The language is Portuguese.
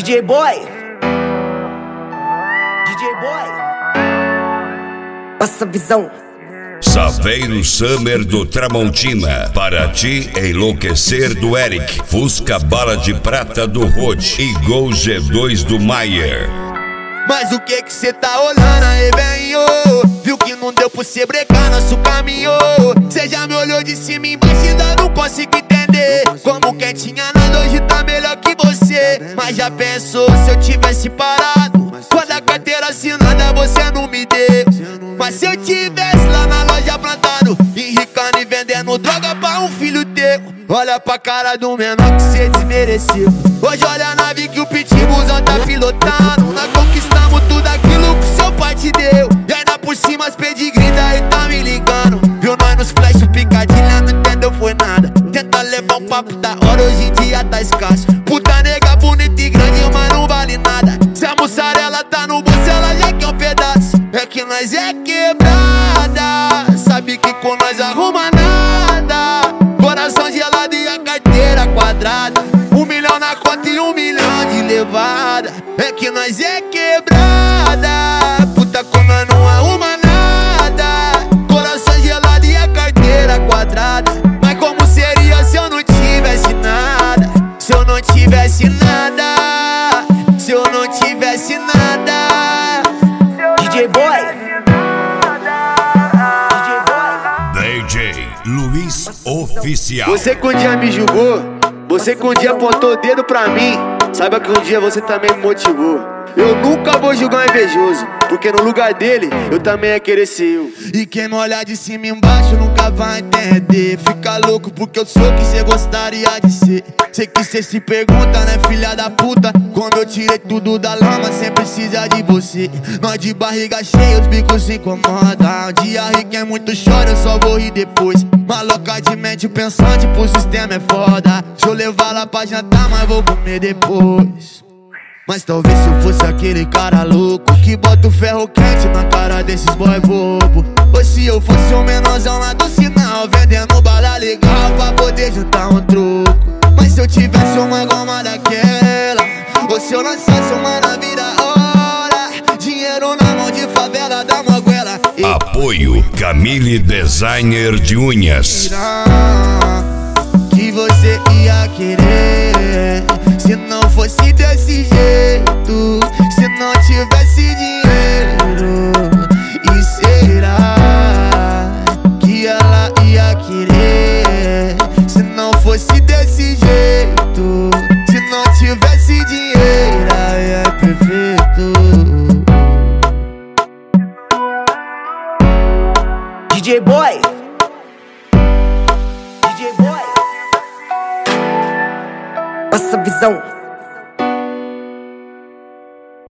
DJ Boy, DJ Boy, passa a visão. Saveiro Summer do Tramontina, para te enlouquecer do Eric, Fusca Bala de Prata do Rod e Gol G2 do Maier. Mas o que cê tá olhando aí, velho? Viu que não deu pra cê brecar nosso caminho? Cê já me olhou de cima e embaixo e ainda não consigo entender como quem tinha nada hoje tá melhor que você. Mas já pensou se eu tivesse parado? Quando a carteira assinada você não me deu. Mas se eu tivesse lá na loja plantado, enricando e vendendo droga pra um filho teu. Olha pra cara do menor que cê desmereceu. Hoje olha a nave que o pitbullzão tá pilotando. Nós conquistamos tudo aquilo que seu pai te deu. E ainda por cima as pedigree daí tá me ligando. Viu nós nos flash, picadilha, não entendeu foi nada. Tenta levar um papo da hora, hoje em dia tá escasso. Puta nega bonita e grande, mas não vale nada. Se a mussarela tá no bolso, ela já quer um pedaço. É que nós é quebrada, sabe que com nós arruma nada. Coração gelado e a carteira quadrada. 1 milhão na conta e 1 milhão de levada. É que nós é quebrada, puta como nós não arruma nada. Coração gelado e a carteira quadrada. Mas como seria se eu não tivesse nada? Se eu não tivesse nada, se eu não tivesse nada. DJ Boy, DJ Luiz Oficial. Você que um dia me julgou, você que um dia apontou o dedo pra mim, saiba que um dia você também me motivou. Eu nunca vou julgar um invejoso, porque no lugar dele eu também ia querer ser eu. E quem me olhar de cima e embaixo nunca vai entender. Fica louco porque eu sou o que cê gostaria de ser. Sei que cê se pergunta, né, filha da puta? Quando eu tirei tudo da lama sem precisar de você. Nós de barriga cheia, os bicos se incomodam. Um dia ri quem muito chora, eu só vou rir depois. Maloca de mente pensante, pro sistema é foda. Deixa eu levar lá pra jantar, mas vou comer depois. Mas talvez se eu fosse aquele cara louco que bota o ferro quente na cara desses boy bobo. Ou se eu fosse um menorzão lá do sinal, vendendo bala legal pra poder juntar um troco. Mas se eu tivesse uma goma daquela, ou se eu lançasse uma na vida hora, dinheiro na mão de favela da moguela. Apoio Camille Designer de Unhas. Que você ia querer se não fosse desse jeito, se não tivesse dinheiro. E será que ela ia querer se não fosse desse jeito, se não tivesse dinheiro? Aí é perfeito. DJ Boy, DJ Boy, passa a visão.